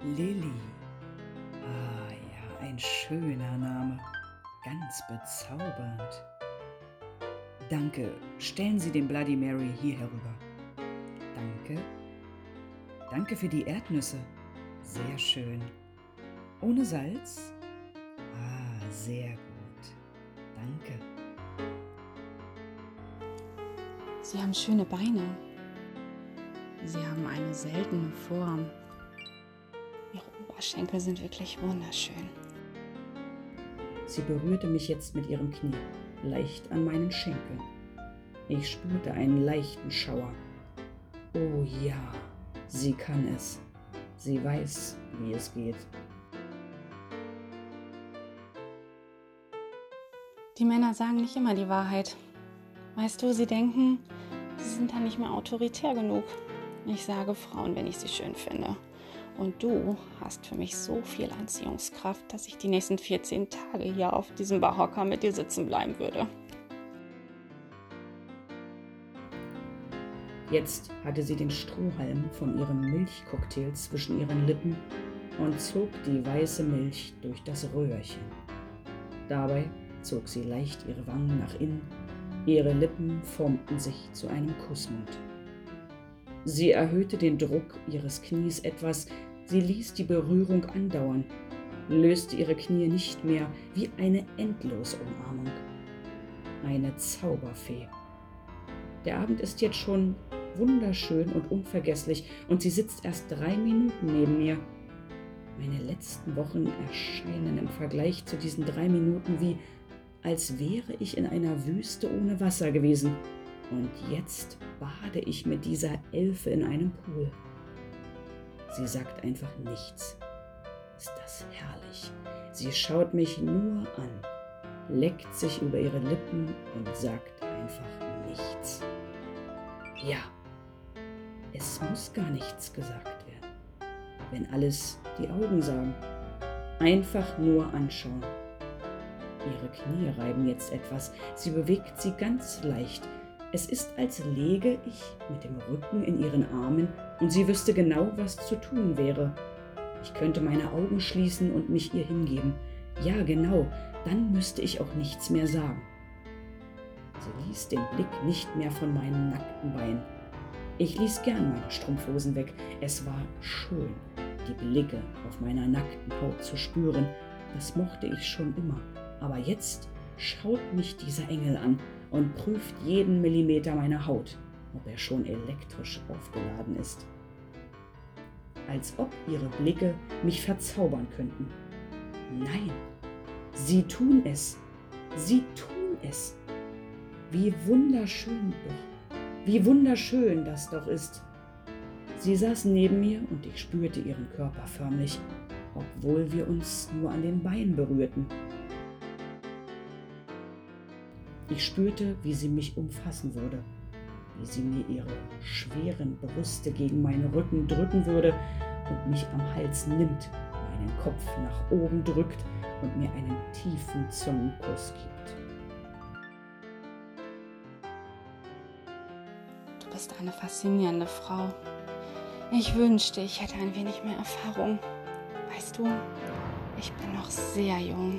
Lilly. Ah ja, ein schöner Name. Ganz bezaubernd. Danke, stellen Sie den Bloody Mary hier herüber. Danke. Danke für die Erdnüsse. Sehr schön. Ohne Salz? Ah, sehr gut. Danke. Sie haben schöne Beine. Sie haben eine seltene Form. Ihre Oberschenkel sind wirklich wunderschön. Sie berührte mich jetzt mit ihrem Knie, leicht an meinen Schenkeln. Ich spürte einen leichten Schauer. Oh ja, sie kann es. Sie weiß, wie es geht. Die Männer sagen nicht immer die Wahrheit. Weißt du, sie denken, sie sind dann nicht mehr autoritär genug. Ich sage Frauen, wenn ich sie schön finde. Und du hast für mich so viel Anziehungskraft, dass ich die nächsten 14 Tage hier auf diesem Barhocker mit dir sitzen bleiben würde. Jetzt hatte sie den Strohhalm von ihrem Milchcocktail zwischen ihren Lippen und zog die weiße Milch durch das Röhrchen. Dabei zog sie leicht ihre Wangen nach innen, ihre Lippen formten sich zu einem Kussmund. Sie erhöhte den Druck ihres Knies etwas, sie ließ die Berührung andauern, löste ihre Knie nicht mehr wie eine Endlosumarmung. Eine Zauberfee. Der Abend ist jetzt schon wunderschön und unvergesslich und sie sitzt erst 3 Minuten neben mir. Meine letzten Wochen erscheinen im Vergleich zu diesen 3 Minuten wie, als wäre ich in einer Wüste ohne Wasser gewesen. Und jetzt bade ich mit dieser Elfe in einem Pool. Sie sagt einfach nichts. Ist das herrlich. Sie schaut mich nur an, leckt sich über ihre Lippen und sagt einfach nichts. Ja, es muss gar nichts gesagt werden, wenn alles die Augen sagen. Einfach nur anschauen. Ihre Knie reiben jetzt etwas, sie bewegt sie ganz leicht. Es ist, als läge ich mit dem Rücken in ihren Armen und sie wüsste genau, was zu tun wäre. Ich könnte meine Augen schließen und mich ihr hingeben. Ja, genau, dann müsste ich auch nichts mehr sagen. Sie ließ den Blick nicht mehr von meinen nackten Beinen. Ich ließ gern meine Strumpfhosen weg. Es war schön, die Blicke auf meiner nackten Haut zu spüren. Das mochte ich schon immer. Aber jetzt schaut mich dieser Engel an und prüft jeden Millimeter meiner Haut, ob er schon elektrisch aufgeladen ist. Als ob ihre Blicke mich verzaubern könnten. Nein, sie tun es. Sie tun es. Wie wunderschön doch. Wie wunderschön das doch ist. Sie saß neben mir und ich spürte ihren Körper förmlich, obwohl wir uns nur an den Beinen berührten. Ich spürte, wie sie mich umfassen würde, wie sie mir ihre schweren Brüste gegen meinen Rücken drücken würde und mich am Hals nimmt, meinen Kopf nach oben drückt und mir einen tiefen Zungenkuss gibt. Du bist eine faszinierende Frau. Ich wünschte, ich hätte ein wenig mehr Erfahrung. Weißt du, ich bin noch sehr jung.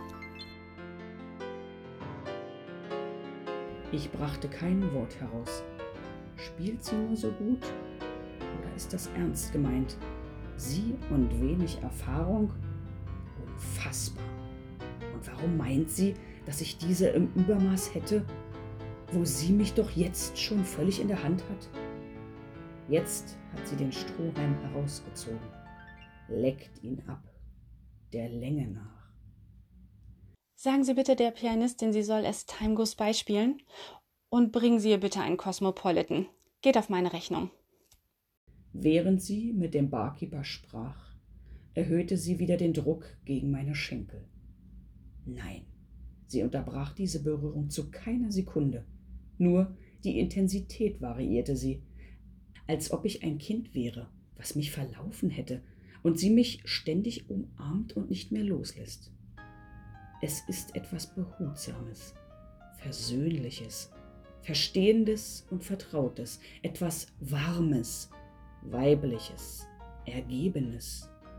Ich brachte kein Wort heraus. Spielt sie nur so gut? Oder ist das ernst gemeint? Sie und wenig Erfahrung? Unfassbar. Und warum meint sie, dass ich diese im Übermaß hätte, wo sie mich doch jetzt schon völlig in der Hand hat? Jetzt hat sie den Strohhalm herausgezogen, leckt ihn ab, der Länge nach. Sagen Sie bitte der Pianistin, sie soll es Time Goes By spielen und bringen Sie ihr bitte einen Cosmopolitan. Geht auf meine Rechnung. Während sie mit dem Barkeeper sprach, erhöhte sie wieder den Druck gegen meine Schenkel. Nein, sie unterbrach diese Berührung zu keiner Sekunde. Nur die Intensität variierte sie, als ob ich ein Kind wäre, was mich verlaufen hätte und sie mich ständig umarmt und nicht mehr loslässt. Es ist etwas Behutsames, Versöhnliches, Verstehendes und Vertrautes, etwas Warmes, Weibliches, Ergebenes,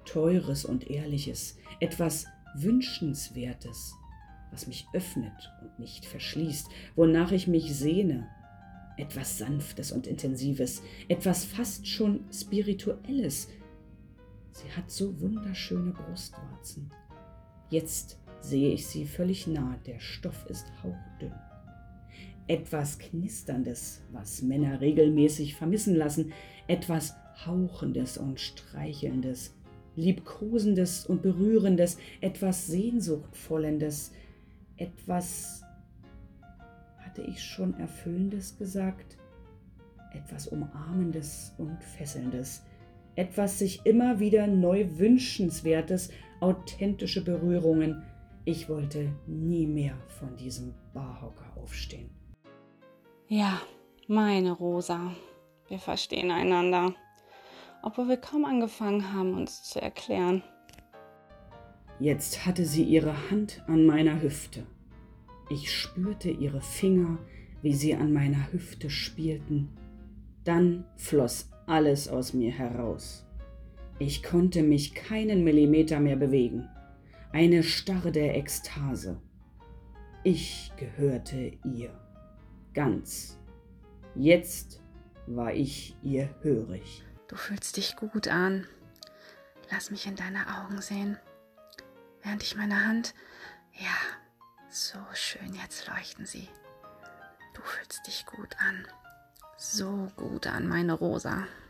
Teures und Ehrliches, etwas Wünschenswertes, was mich öffnet und nicht verschließt, wonach ich mich sehne. Etwas Sanftes und Intensives, etwas fast schon Spirituelles. Sie hat so wunderschöne Brustwarzen. Jetzt sehe ich sie völlig nah, der Stoff ist hauchdünn. Etwas Knisterndes, was Männer regelmäßig vermissen lassen, etwas Hauchendes und Streichelndes, Liebkosendes und Berührendes, etwas Sehnsuchtvollendes, etwas, hatte ich schon Erfüllendes gesagt, etwas Umarmendes und Fesselndes, etwas sich immer wieder neu Wünschenswertes, authentische Berührungen. Ich wollte nie mehr von diesem Barhocker aufstehen. Ja, meine Rosa, wir verstehen einander, obwohl wir kaum angefangen haben, uns zu erklären. Jetzt hatte sie ihre Hand an meiner Hüfte. Ich spürte ihre Finger, wie sie an meiner Hüfte spielten. Dann floss alles aus mir heraus. Ich konnte mich keinen Millimeter mehr bewegen. Eine Starre der Ekstase. Ich gehörte ihr. Ganz. Jetzt war ich ihr hörig. Du fühlst dich gut an. Lass mich in deine Augen sehen. Während ich meine Hand... Ja, so schön, jetzt leuchten sie. Du fühlst dich gut an. So gut an, meine Rosa.